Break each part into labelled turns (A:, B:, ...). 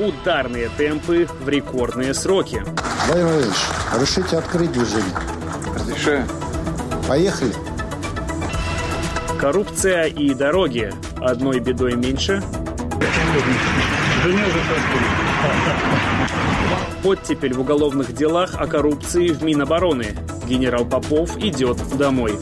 A: Ударные темпы в рекордные сроки.
B: Владимир Владимирович, разрешите открыть движение?
C: Разрешаю.
B: Поехали.
A: Коррупция и дороги. Одной бедой меньше. Оттепель в уголовных делах о коррупции в Минобороны. Генерал Попов идет домой.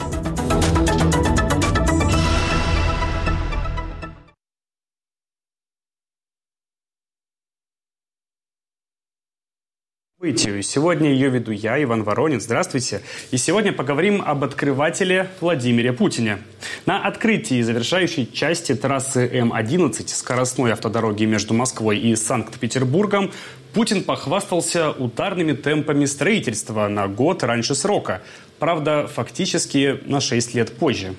A: Сегодня ее веду я, Иван Воронин. Здравствуйте. И сегодня поговорим об открывателе Владимире Путине. На открытии завершающей части трассы М-11 скоростной автодороги между Москвой и Санкт-Петербургом Путин похвастался ударными темпами строительства на год раньше срока. Правда, фактически на 6 лет позже.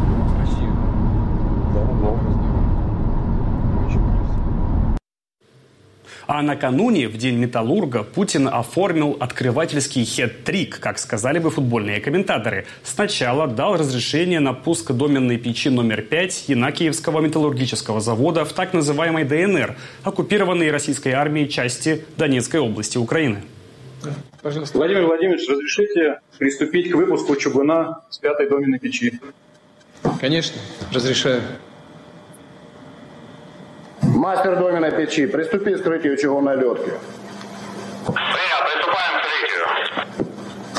A: А накануне, в День Металлурга, Путин оформил открывательский хет-трик, как сказали бы футбольные комментаторы. Сначала дал разрешение на пуск доменной печи номер 5 Янакиевского металлургического завода в так называемой ДНР, оккупированной российской армией части Донецкой области Украины.
C: Пожалуйста. Владимир Владимирович, разрешите приступить к выпуску чугуна с 5-й доменной печи?
D: Конечно, разрешаю.
B: Мастер доменной печи, приступи к вскрытию чугунной лётки.
E: Принято, приступаем к вскрытию.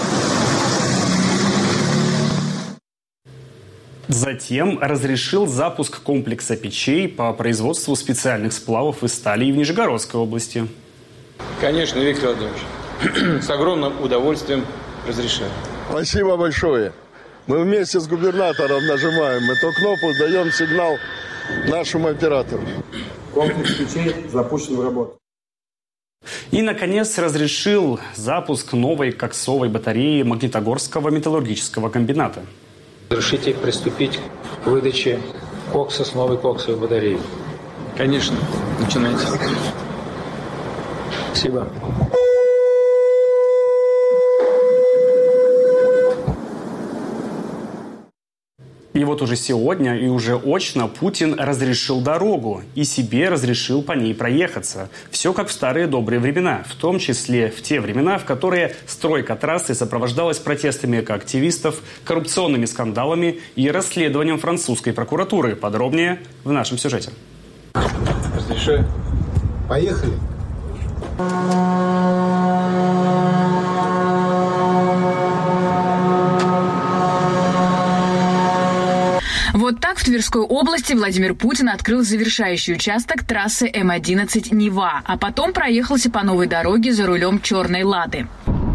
A: Затем разрешил запуск комплекса печей по производству специальных сплавов из стали в Нижегородской области.
D: Конечно, Виктор Владимирович. С огромным удовольствием разрешаю.
F: Спасибо большое. Мы вместе с губернатором нажимаем эту кнопку, даем сигнал нашему оператору.
C: Комплекс печей запущен в работу.
A: И, наконец, разрешил запуск новой коксовой батареи Магнитогорского металлургического комбината.
D: Разрешите приступить к выдаче кокса с новой коксовой батареей. Конечно, начинайте. Спасибо.
A: И вот уже сегодня и уже очно Путин разрешил дорогу и себе разрешил по ней проехаться. Все как в старые добрые времена, в том числе в те времена, в которые стройка трассы сопровождалась протестами экоактивистов, коррупционными скандалами и расследованием французской прокуратуры. Подробнее в нашем сюжете.
D: Разрешаю.
B: Поехали.
G: Вот так в Тверской области Владимир Путин открыл завершающий участок трассы М-11 Нева, а потом проехался по новой дороге за рулем черной «Лады».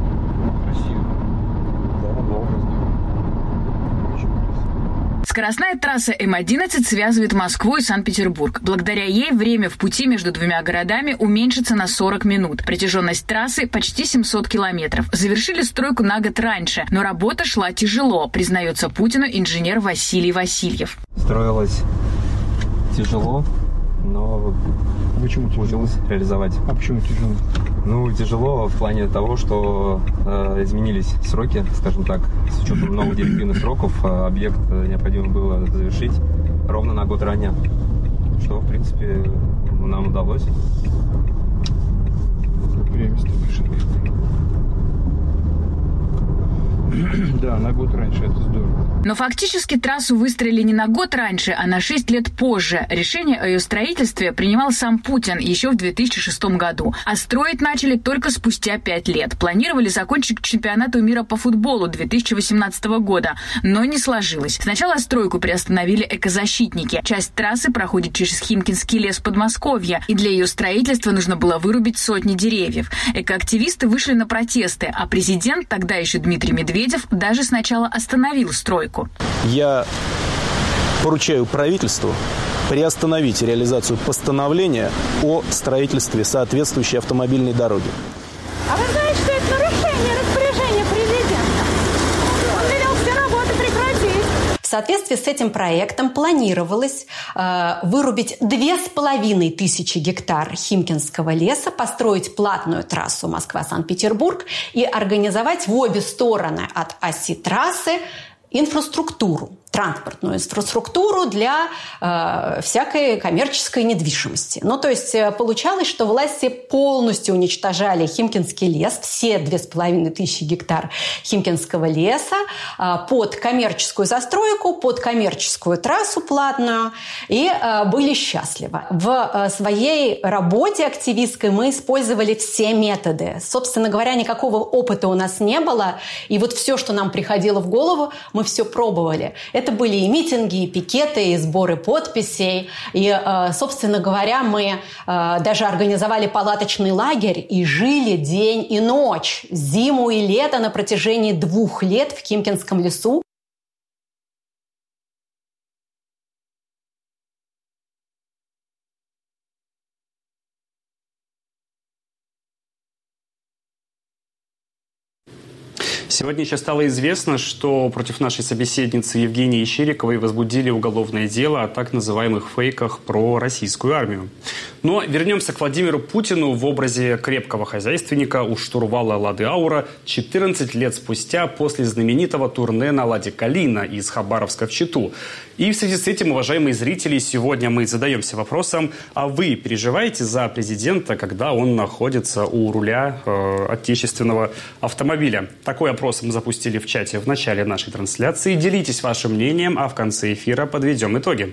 G: Скоростная трасса М-11 связывает Москву и Санкт-Петербург. Благодаря ей время в пути между двумя городами уменьшится на 40 минут. Протяженность трассы почти 700 километров. Завершили стройку на год раньше, но работа шла тяжело, признается Путину инженер Василий Васильев.
H: Строилось тяжело, но получилось реализовать.
D: А почему тяжело?
H: Ну, тяжело в плане того, что изменились сроки, скажем так. С учетом новых директивных сроков объект необходимо было завершить ровно на год ранее. Что, в принципе, нам удалось.
D: Да, на год раньше, это здорово.
G: Но фактически трассу выстроили не на год раньше, а на 6 лет позже. Решение о ее строительстве принимал сам Путин еще в 2006 году. А строить начали только спустя 5 лет. Планировали закончить к чемпионату мира по футболу 2018 года, но не сложилось. Сначала стройку приостановили экозащитники. Часть трассы проходит через Химкинский лес Подмосковья, и для ее строительства нужно было вырубить сотни деревьев. Экоактивисты вышли на протесты, а президент, тогда еще Дмитрий Медведев, даже сначала остановил стройку.
I: Я поручаю правительству приостановить реализацию постановления о строительстве соответствующей автомобильной дороги.
J: А вы знаете, что это нарушение распоряжения президента? Он велел все работы прекратить.
K: В соответствии с этим проектом планировалось вырубить 2500 гектар Химкинского леса, построить платную трассу Москва-Санкт-Петербург и организовать в обе стороны от оси трассы инфраструктуру транспортную инфраструктуру для всякой коммерческой недвижимости. Ну, то есть получалось, что власти полностью уничтожали Химкинский лес, все 2500 гектар Химкинского леса под коммерческую застройку, под коммерческую трассу платную, и были счастливы. В своей работе активистской мы использовали все методы. Собственно говоря, никакого опыта у нас не было, и вот все, что нам приходило в голову, мы все пробовали. Это были и митинги, и пикеты, и сборы подписей, и, собственно говоря, мы даже организовали палаточный лагерь и жили день и ночь, зиму и лето на протяжении 2 лет в Химкинском лесу.
A: Сегодня еще стало известно, что против нашей собеседницы Евгении Чириковой возбудили уголовное дело о так называемых фейках про российскую армию. Но вернемся к Владимиру Путину в образе крепкого хозяйственника у штурвала «Лады Аура» 14 лет спустя после знаменитого турне на «Ладе Калина» из Хабаровска в Читу. И в связи с этим, уважаемые зрители, сегодня мы задаемся вопросом, а вы переживаете за президента, когда он находится у руля отечественного автомобиля? Такой опрос мы запустили в чате в начале нашей трансляции. Делитесь вашим мнением, а в конце эфира подведем итоги.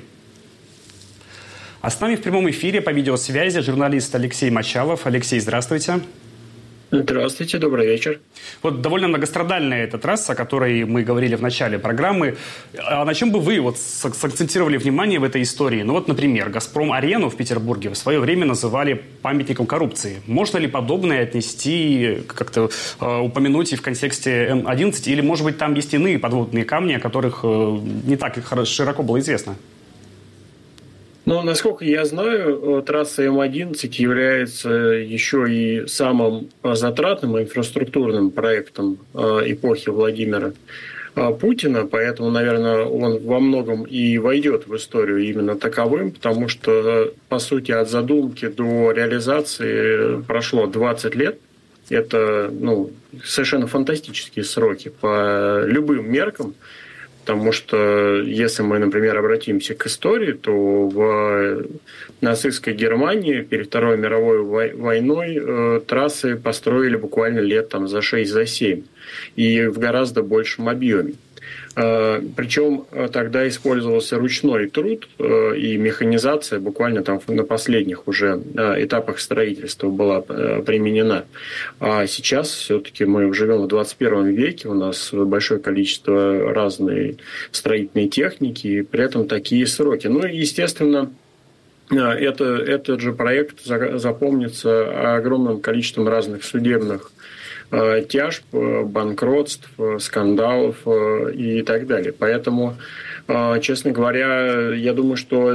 A: А с нами в прямом эфире по видеосвязи журналист Алексей Мочалов. Алексей, здравствуйте.
L: Здравствуйте, добрый вечер.
A: Вот довольно многострадальная эта трасса, о которой мы говорили в начале программы. А на чем бы вы сакцентировали внимание в этой истории? Ну вот, например, «Газпром-арену» в Петербурге в свое время называли памятником коррупции. Можно ли подобное отнести, как-то упомянуть и в контексте М-11? Или, может быть, там есть иные подводные камни, о которых не так широко было известно?
L: Но, насколько я знаю, трасса М-11 является еще и самым затратным инфраструктурным проектом эпохи Владимира Путина, поэтому, наверное, он во многом и войдет в историю именно таковым, потому что, по сути, от задумки до реализации прошло 20 лет. Это совершенно фантастические сроки по любым меркам. Потому что, если мы, например, обратимся к истории, то в нацистской Германии перед Второй мировой войной трассы построили буквально лет за 6-7 и в гораздо большем объеме. Причем тогда использовался ручной труд, и механизация буквально на последних уже этапах строительства была применена. А сейчас все-таки мы живем в 21 веке, у нас большое количество разной строительной техники, и при этом такие сроки. Ну и, естественно, этот же проект запомнится огромным количеством разных судебных тяжб, банкротств, скандалов и так далее. Поэтому, честно говоря, я думаю, что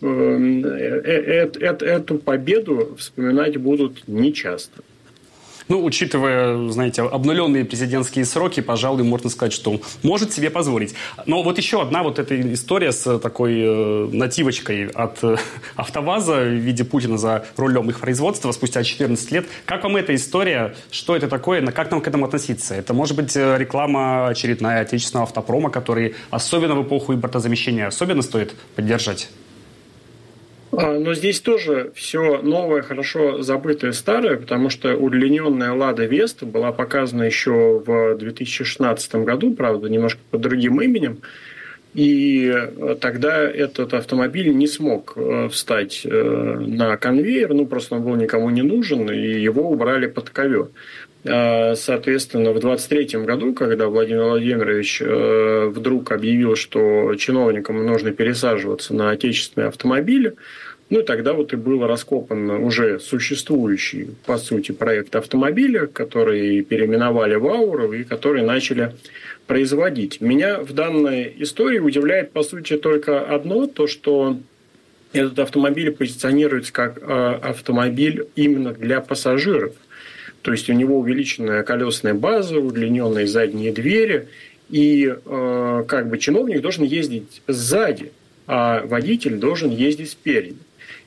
L: эту победу вспоминать будут нечасто.
A: Учитывая, знаете, обнуленные президентские сроки, пожалуй, можно сказать, что может себе позволить. Но вот еще одна вот эта история с такой нативочкой от АвтоВАЗа в виде Путина за рулем их производства спустя 14 лет. Как вам эта история? Что это такое? Как нам к этому относиться? Это может быть реклама очередная отечественного автопрома, который особенно в эпоху импортозамещения особенно стоит поддержать?
L: Но здесь тоже все новое, хорошо забытое старое, потому что удлиненная «Лада Веста» была показана еще в 2016 году, правда, немножко под другим именем. И тогда этот автомобиль не смог встать на конвейер, просто он был никому не нужен, и его убрали под ковер. Соответственно, в 2023 году, когда Владимир Владимирович вдруг объявил, что чиновникам нужно пересаживаться на отечественные автомобили, тогда и был раскопан уже существующий, по сути, проект автомобиля, который переименовали в «Ауру» и который начали производить. Меня в данной истории удивляет, по сути, только одно, то, что этот автомобиль позиционируется как автомобиль именно для пассажиров. То есть у него увеличенная колесная база, удлиненные задние двери, и чиновник должен ездить сзади, а водитель должен ездить спереди.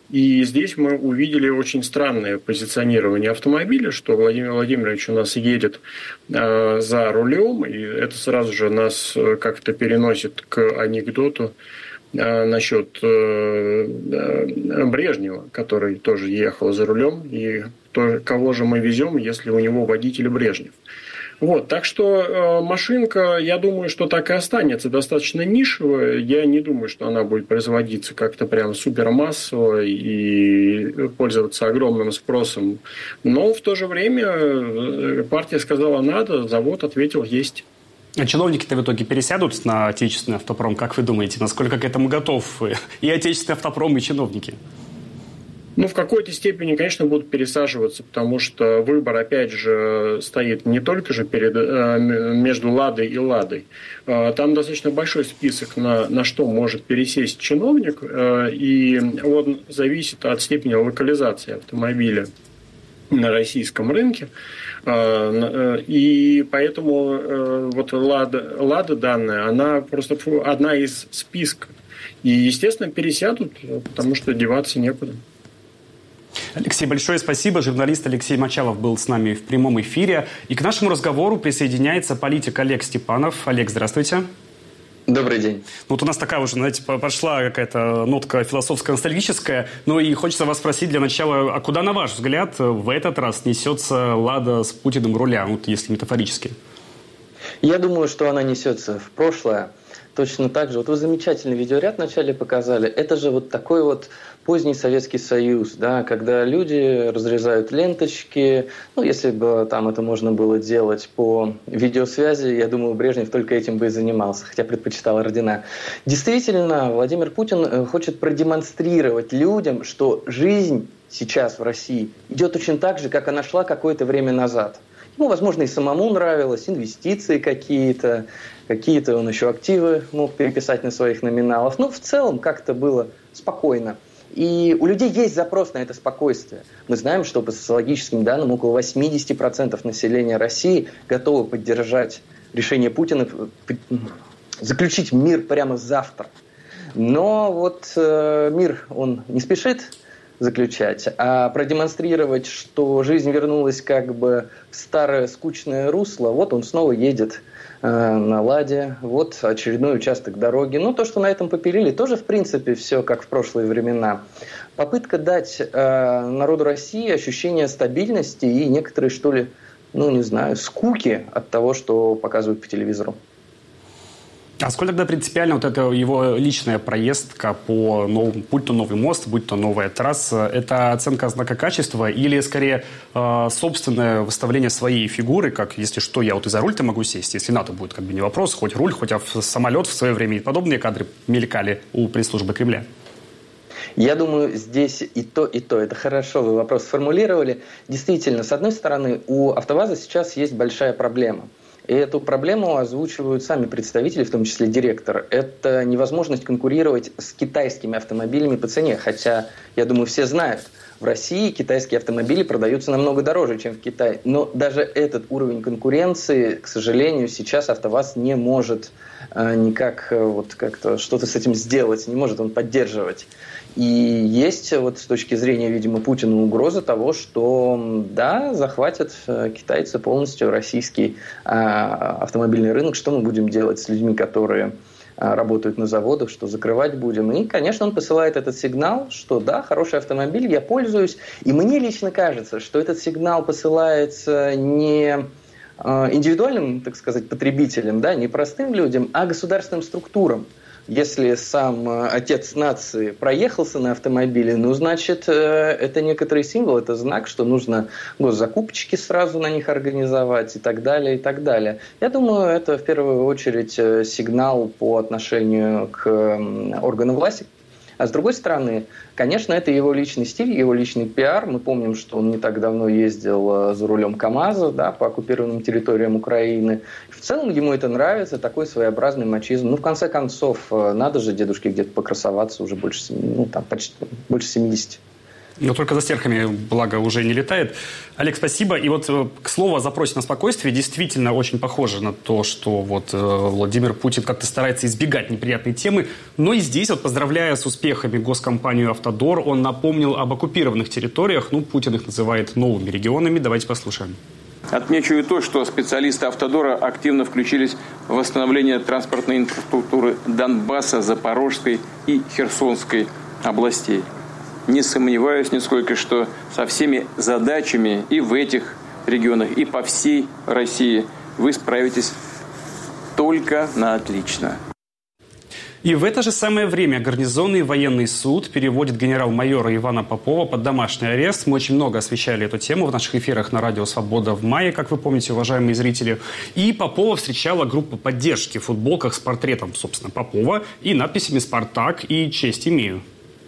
L: И здесь мы увидели очень странное позиционирование автомобиля, что Владимир Владимирович у нас едет за рулем, и это сразу же нас как-то переносит к анекдоту насчет Брежнева, который тоже ехал за рулем, и кого же мы везем, если у него водитель Брежнев. Вот, так что машинка, я думаю, что так и останется достаточно нишевая. Я не думаю, что она будет производиться как-то прям супермассово и пользоваться огромным спросом. Но в то же время партия сказала надо, завод ответил есть.
A: А чиновники-то в итоге пересядут на отечественный автопром? Как вы думаете, насколько к этому готов и отечественный автопром, и чиновники?
L: Ну, в какой-то степени, конечно, будут пересаживаться, потому что выбор, опять же, стоит не только же между «Ладой» и «Ладой». Там достаточно большой список, на что может пересесть чиновник, и он зависит от степени локализации автомобиля на российском рынке. И поэтому вот «Лада» данная, она просто одна из списка. И, естественно, пересядут, потому что деваться некуда.
A: Алексей, большое спасибо. Журналист Алексей Мочалов был с нами в прямом эфире. И к нашему разговору присоединяется политик Олег Степанов. Олег, здравствуйте.
M: Добрый день.
A: Вот у нас такая уже, знаете, пошла какая-то нотка философско-ностальгическая. Ну и хочется вас спросить для начала, а куда, на ваш взгляд, в этот раз несется «Лада» с Путиным у руля, вот если метафорически?
M: Я думаю, что она несется в прошлое. Точно так же. Вот вы замечательный видеоряд вначале показали. Это же вот такой вот поздний Советский Союз, да, когда люди разрезают ленточки. Ну, если бы там это можно было делать по видеосвязи, я думаю, Брежнев только этим бы и занимался, хотя предпочитал ордена. Действительно, Владимир Путин хочет продемонстрировать людям, что жизнь сейчас в России идет точно так же, как она шла какое-то время назад. Ему, возможно, и самому нравилось, инвестиции какие-то он еще активы мог переписать на своих номиналах. Но в целом как-то было спокойно. И у людей есть запрос на это спокойствие. Мы знаем, что по социологическим данным около 80% населения России готовы поддержать решение Путина заключить мир прямо завтра. Но вот мир он не спешит заключать, а продемонстрировать, что жизнь вернулась как бы в старое скучное русло. Вот он снова едет на «Ладе», вот очередной участок дороги. Ну, то, что на этом попилили, тоже, в принципе, все как в прошлые времена. Попытка дать народу России ощущение стабильности и некоторые, что ли, ну, не знаю, скуки от того, что показывают по телевизору.
A: А сколько тогда принципиально вот эта его личная проездка по новому, будь то новый мост, будь то новая трасса, это оценка знака качества или скорее собственное выставление своей фигуры, как если что, я вот и за руль-то могу сесть, если надо будет, как бы не вопрос, хоть руль, хоть самолет в свое время, и подобные кадры мелькали у пресс-службы Кремля?
M: Я думаю, здесь и то, и то. Это хорошо, вы вопрос сформулировали. Действительно, с одной стороны, у АвтоВАЗа сейчас есть большая проблема. И эту проблему озвучивают сами представители, в том числе директор. Это невозможность конкурировать с китайскими автомобилями по цене. Хотя, я думаю, все знают, в России китайские автомобили продаются намного дороже, чем в Китае. Но даже этот уровень конкуренции, к сожалению, сейчас АвтоВАЗ не может никак вот как-то что-то с этим сделать, не может он поддерживать. И есть вот с точки зрения, видимо, Путина угроза того, что да, захватят китайцы полностью российский автомобильный рынок. Что мы будем делать с людьми, которые работают на заводах, что закрывать будем? И, конечно, он посылает этот сигнал, что да, хороший автомобиль, я пользуюсь. И мне лично кажется, что этот сигнал посылается не индивидуальным, так сказать, потребителям, да, не простым людям, а государственным структурам. Если сам отец нации проехался на автомобиле, ну, значит, это некоторый символ, это знак, что нужно госзакупочки сразу на них организовать и так далее, и так далее. Я думаю, это в первую очередь сигнал по отношению к органам власти. А с другой стороны, конечно, это его личный стиль, его личный пиар. Мы помним, что он не так давно ездил за рулем КАМАЗа, да, по оккупированным территориям Украины. В целом ему это нравится, такой своеобразный мачизм. Ну, в конце концов, надо же дедушке где-то покрасоваться уже больше 70.
A: Но только за стерхами, благо, уже не летает. Олег, спасибо. И вот, к слову, о запросе на спокойствие действительно очень похоже на то, что вот Владимир Путин как-то старается избегать неприятной темы. Но и здесь, вот поздравляя с успехами госкомпанию «Автодор», он напомнил об оккупированных территориях. Ну, Путин их называет новыми регионами. Давайте послушаем.
N: Отмечу и то, что специалисты «Автодора» активно включились в восстановление транспортной инфраструктуры Донбасса, Запорожской и Херсонской областей. Не сомневаюсь нисколько, что со всеми задачами и в этих регионах, и по всей России вы справитесь только на отлично.
A: И в это же самое время гарнизонный военный суд переводит генерал-майора Ивана Попова под домашний арест. Мы очень много освещали эту тему в наших эфирах на радио «Свобода» в мае, как вы помните, уважаемые зрители. И Попова встречала группа поддержки в футболках с портретом, собственно, Попова и надписями «Спартак» и «Честь имею».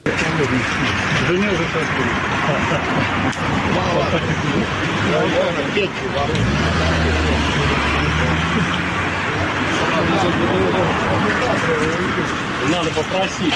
L: Надо попросить.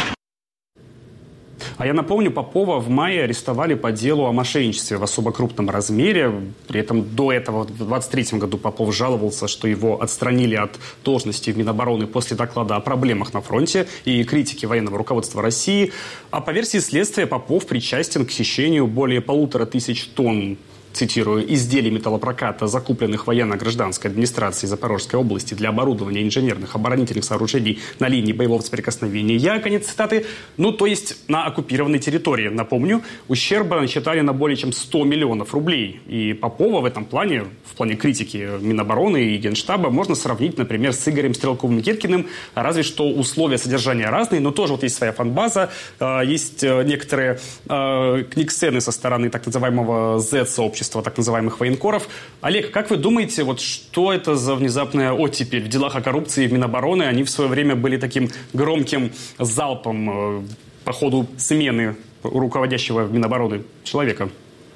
A: А я напомню, Попова в мае арестовали по делу о мошенничестве в особо крупном размере. При этом до этого, в 2023 году, Попов жаловался, что его отстранили от должности в Минобороны после доклада о проблемах на фронте и критики военного руководства России. А по версии следствия, Попов причастен к хищению более 1500 тонн, цитирую, изделий металлопроката, закупленных военно-гражданской администрацией Запорожской области для оборудования инженерных оборонительных сооружений на линии боевого соприкосновения. Конец цитаты. Ну, то есть на оккупированной территории. Напомню, ущерба насчитали на более чем 100 миллионов рублей. И Попова в этом плане, в плане критики Минобороны и Генштаба, можно сравнить, например, с Игорем Стрелковым-Никиткиным. Разве что условия содержания разные, но тоже вот есть своя фан-база. Есть некоторые книгсцены со стороны так называемого Z-сообщества, так называемых военкоров. Олег, как вы думаете, вот что это за внезапная оттепель в делах о коррупции в Минобороны? Они в свое время были таким громким залпом по ходу смены руководящего в Минобороны человека.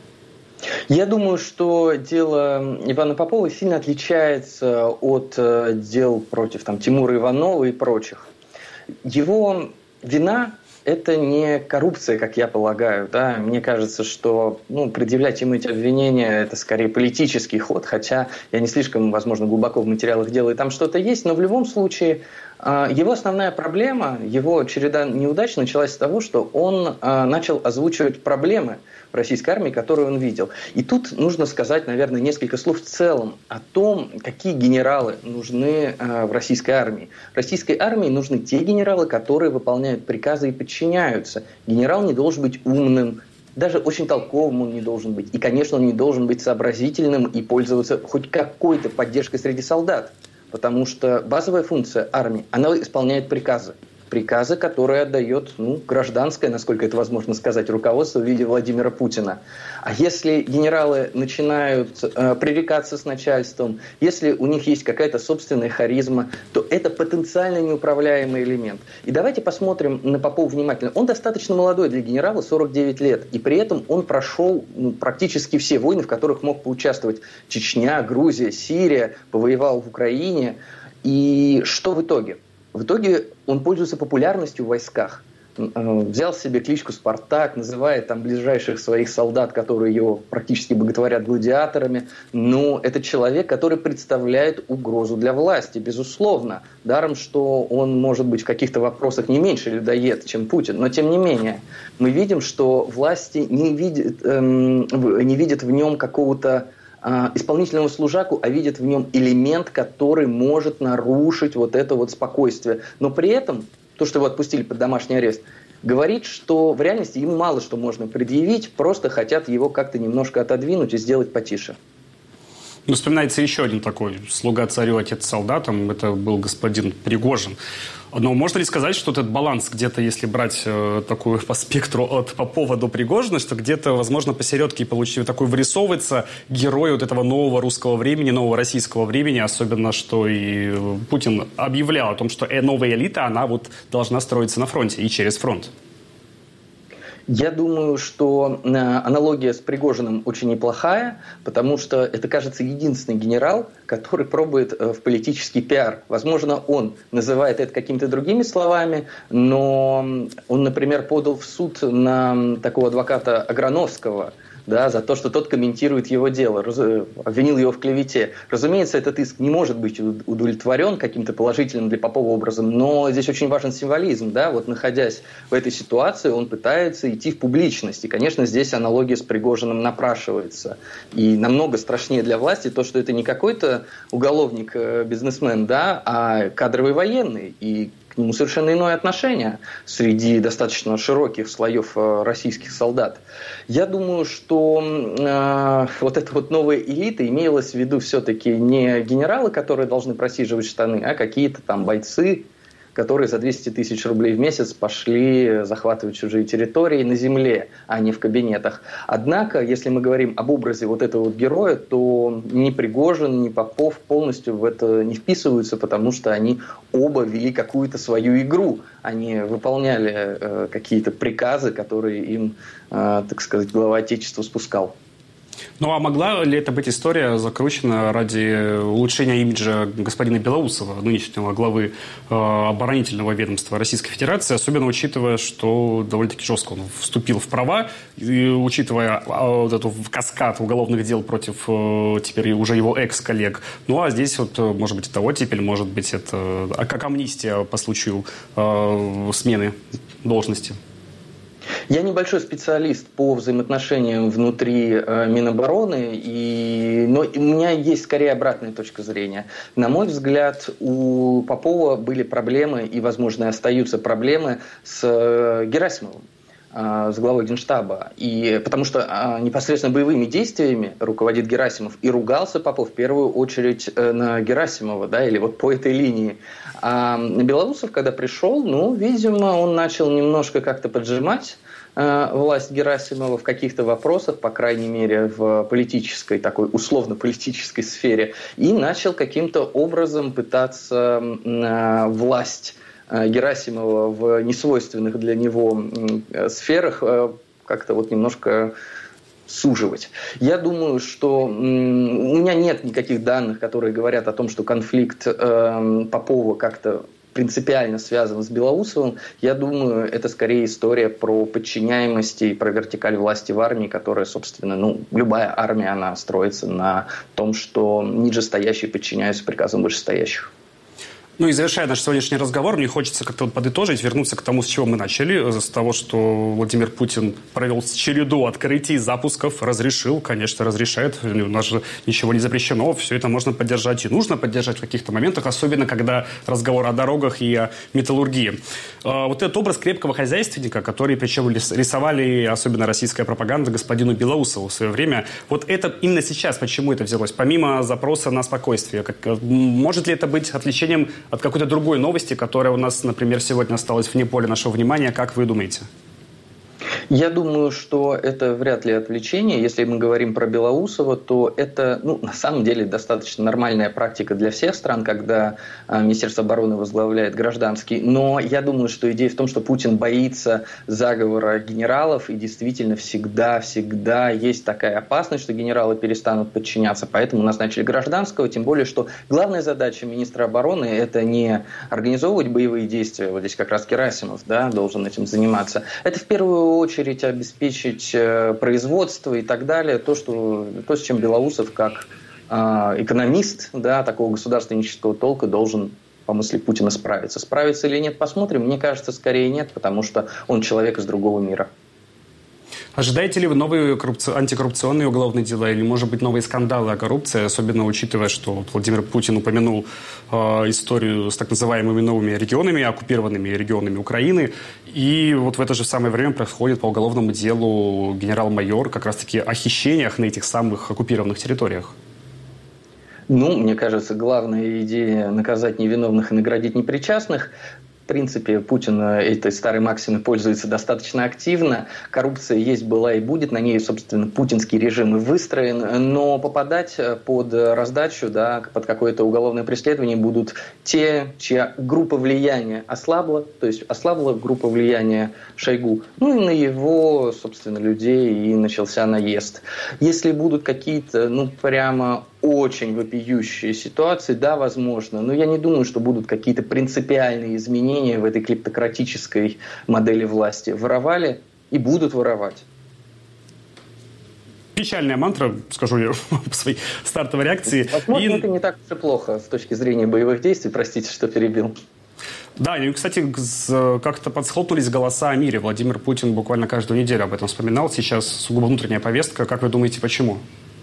M: Я думаю, что дело Ивана Попова сильно отличается от дел против Тимура Иванова и прочих. Его вина – это не коррупция, как я полагаю. Да? Мне кажется, что предъявлять ему эти обвинения – это скорее политический ход, хотя я не слишком, возможно, глубоко в материалах дела, и там что-то есть, но в любом случае его основная проблема, его череда неудач началась с того, что он начал озвучивать проблемы в российской армии, которые он видел. И тут нужно сказать, наверное, несколько слов в целом о том, какие генералы нужны в российской армии. В российской армии нужны те генералы, которые выполняют приказы и подчиняются. Генерал не должен быть умным, даже очень толковым он не должен быть. И, конечно, он не должен быть сообразительным и пользоваться хоть какой-то поддержкой среди солдат. Потому что базовая функция армии, она исполняет приказы. Приказы, которые отдает гражданское, насколько это возможно сказать, руководство в виде Владимира Путина. А если генералы начинают пререкаться с начальством, если у них есть какая-то собственная харизма, то это потенциально неуправляемый элемент. И давайте посмотрим на Попова внимательно. Он достаточно молодой для генерала, 49 лет. И при этом он прошел практически все войны, в которых мог поучаствовать. Чечня, Грузия, Сирия, повоевал в Украине. И что в итоге? В итоге он пользуется популярностью в войсках. Взял себе кличку «Спартак», называет ближайших своих солдат, которые его практически боготворят гладиаторами. Но это человек, который представляет угрозу для власти, безусловно. Даром, что он может быть в каких-то вопросах не меньше людоед, чем Путин. Но тем не менее, мы видим, что власти не видят в нем какого-то исполнительного служаку, а видят в нем элемент, который может нарушить вот это вот спокойствие. Но при этом то, что его отпустили под домашний арест, говорит, что в реальности ему мало что можно предъявить, просто хотят его как-то немножко отодвинуть и сделать потише.
A: Вспоминается еще один такой слуга царю, отец солдатам. Это был господин Пригожин. Но можно ли сказать, что этот баланс где-то, если брать такую по спектру от Попова до Пригожина, что где-то, возможно, посередке такой вырисовывается герой вот этого нового русского времени, нового российского времени, особенно, что и Путин объявлял о том, что новая элита, она вот должна строиться на фронте и через фронт?
M: Я думаю, что аналогия с Пригожиным очень неплохая, потому что это, кажется, единственный генерал, который пробует в политический пиар. Возможно, он называет это какими-то другими словами, но он, например, подал в суд на такого адвоката Аграновского, да, за то, что тот комментирует его дело, обвинил его в клевете. Разумеется, этот иск не может быть удовлетворен каким-то положительным для Попова образом, но здесь очень важен символизм. Да? Вот находясь в этой ситуации, он пытается идти в публичность. И, конечно, здесь аналогия с Пригожиным напрашивается. И намного страшнее для власти то, что это не какой-то уголовник-бизнесмен, да, а кадровый военный. И к нему совершенно иное отношение среди достаточно широких слоев российских солдат. Я думаю, что вот эта вот новая элита имелась в виду все-таки не генералы, которые должны просиживать штаны, а какие-то там бойцы, которые за 200 тысяч рублей в месяц пошли захватывать чужие территории на земле, а не в кабинетах. Однако, если мы говорим об образе вот этого вот героя, то ни Пригожин, ни Попов полностью в это не вписываются, потому что они оба вели какую-то свою игру. Они выполняли какие-то приказы, которые им, так сказать, глава Отечества спускал.
A: Ну, а могла ли это быть история закручена ради улучшения имиджа господина Белоусова, нынешнего главы оборонительного ведомства Российской Федерации, особенно учитывая, что довольно-таки жестко он вступил в права, и учитывая вот эту каскад уголовных дел против теперь уже его экс-коллег. Ну, а здесь вот, может быть, это оттепель, может быть, это как амнистия по случаю смены должности.
M: Я небольшой специалист по взаимоотношениям внутри Минобороны, но у меня есть скорее обратная точка зрения. На мой взгляд, у Попова были проблемы и, возможно, остаются проблемы с Герасимовым, с главой Генштаба. И потому что непосредственно боевыми действиями руководит Герасимов, и ругался Попов в первую очередь на Герасимова, да, или вот по этой линии. А Белоусов, когда пришел, видимо, он начал немножко как-то поджимать власть Герасимова в каких-то вопросах, по крайней мере, в политической, такой условно-политической сфере, и начал каким-то образом пытаться власть Герасимова в несвойственных для него сферах как-то вот немножко суживать. Я думаю, что у меня нет никаких данных, которые говорят о том, что конфликт Попова как-то принципиально связан с Белоусовым. Я думаю, это скорее история про подчиняемость и про вертикаль власти в армии, которая, собственно, любая армия, она строится на том, что нижестоящие подчиняются приказам вышестоящих.
A: Ну и завершая наш сегодняшний разговор, мне хочется как-то подытожить, вернуться к тому, с чего мы начали, с того, что Владимир Путин провел череду открытий, запусков, конечно, разрешает, у нас же ничего не запрещено, все это можно поддержать и нужно поддержать в каких-то моментах, особенно когда разговор о дорогах и о металлургии. Вот этот образ крепкого хозяйственника, который причем рисовали особенно российская пропаганда господину Белоусову в свое время, вот это именно сейчас, почему это взялось? Помимо запроса на спокойствие, может ли это быть отвлечением от какой-то другой новости, которая у нас, например, сегодня осталась вне поля нашего внимания? Как вы думаете?
M: Я думаю, что это вряд ли отвлечение. Если мы говорим про Белоусова, то это, на самом деле, достаточно нормальная практика для всех стран, когда Министерство обороны возглавляет гражданский. Но я думаю, что идея в том, что Путин боится заговора генералов, и действительно всегда есть такая опасность, что генералы перестанут подчиняться. Поэтому назначили гражданского, тем более, что главная задача министра обороны – это не организовывать боевые действия, вот здесь как раз Герасимов, да, должен этим заниматься. Это в первую очередь обеспечить производство и так далее, то, с чем Белоусов как экономист, да, такого государственнического толка должен, по мысли Путина, справиться. Справится или нет, посмотрим. Мне кажется, скорее нет, потому что он человек из другого мира.
A: Ожидаете ли вы новые антикоррупционные уголовные дела или, может быть, новые скандалы о коррупции, особенно учитывая, что Владимир Путин упомянул историю с так называемыми новыми регионами, оккупированными регионами Украины, и вот в это же самое время происходит по уголовному делу генерал-майор как раз-таки о хищениях на этих самых оккупированных территориях?
M: Мне кажется, главная идея наказать невиновных и наградить непричастных. принципе, Путин этой старой максимой пользуется достаточно активно. Коррупция есть, была и будет. На ней, собственно, путинский режим и выстроен. Но попадать под раздачу, да, под какое-то уголовное преследование будут те, чья группа влияния ослабла. То есть ослабла группа влияния Шойгу. Ну и на его, собственно, людей и начался наезд. Если будут какие-то, прямо очень вопиющие ситуации, да, возможно, но я не думаю, что будут какие-то принципиальные изменения в этой клептократической модели власти. Воровали и будут воровать.
A: Печальная мантра, скажу я по своей стартовой реакции.
M: Возможно, это не так уж и плохо с точки зрения боевых действий. Простите, что перебил.
A: Да, и, кстати, как-то подсхлопнулись голоса о мире. Владимир Путин буквально каждую неделю об этом вспоминал. Сейчас сугубо внутренняя повестка. Как вы думаете, почему?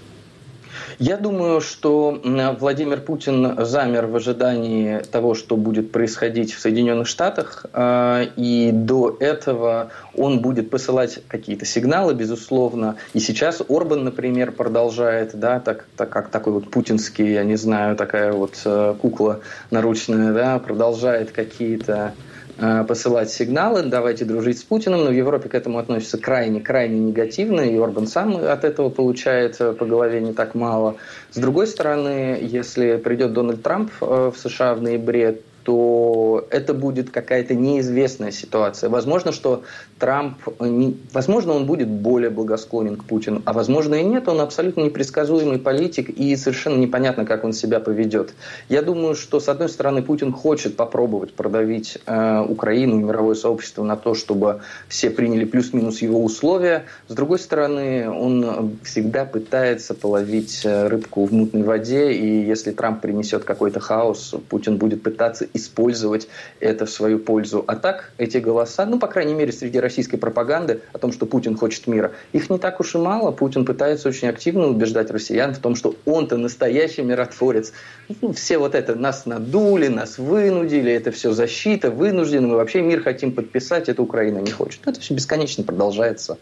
M: Я думаю, что Владимир Путин замер в ожидании того, что будет происходить в Соединенных Штатах, и до этого он будет посылать какие-то сигналы, безусловно. И сейчас Орбан, например, продолжает, да, как такой вот путинский, я не знаю, такая вот кукла наручная, да, продолжает какие-то посылать сигналы, давайте дружить с Путиным, но в Европе к этому относятся крайне негативно, и Орбан сам от этого получает по голове не так мало. С другой стороны, если придет Дональд Трамп в США в ноябре, то это будет какая-то неизвестная ситуация. Возможно, что Трамп, возможно, он будет более благосклонен к Путину, а возможно и нет, он абсолютно непредсказуемый политик, и совершенно непонятно, как он себя поведет. Я думаю, что, с одной стороны, Путин хочет попробовать продавить Украину и мировое сообщество на то, чтобы все приняли плюс-минус его условия. С другой стороны, он всегда пытается половить рыбку в мутной воде, и если Трамп принесет какой-то хаос, Путин будет пытаться использовать это в свою пользу. А так эти голоса, по крайней мере, среди российской пропаганды о том, что Путин хочет мира, их не так уж и мало. Путин пытается очень активно убеждать россиян в том, что он-то настоящий миротворец. Все вот это нас надули, нас вынудили, это все защита, вынуждены, мы вообще мир хотим подписать, это Украина не хочет. Это все бесконечно продолжается.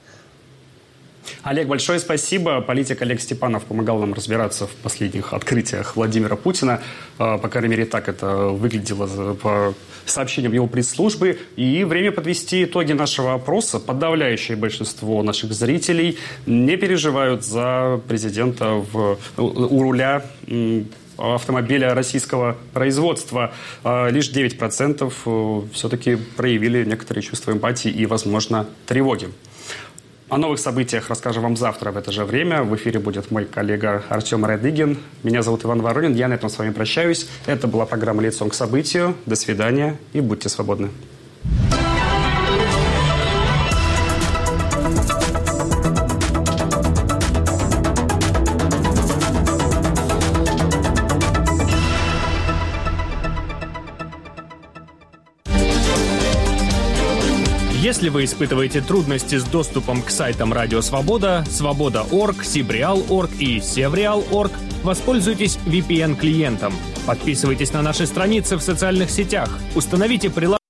A: Олег, большое спасибо. Политик Олег Степанов помогал нам разбираться в последних открытиях Владимира Путина. По крайней мере, так это выглядело по сообщениям его пресс-службы. И время подвести итоги нашего опроса. Подавляющее большинство наших зрителей не переживают за президента у руля автомобиля российского производства. Лишь 9% все-таки проявили некоторые чувства эмпатии и, возможно, тревоги. О новых событиях расскажем вам завтра в это же время. В эфире будет мой коллега Артем Радыгин. Меня зовут Иван Воронин. Я на этом с вами прощаюсь. Это была программа «Лицом к событию». До свидания и будьте свободны.
O: Если вы испытываете трудности с доступом к сайтам Радио Свобода, Свобода.орг, Сибреал.орг и Севреал.орг, воспользуйтесь VPN-клиентом. Подписывайтесь на наши страницы в социальных сетях. Установите приложение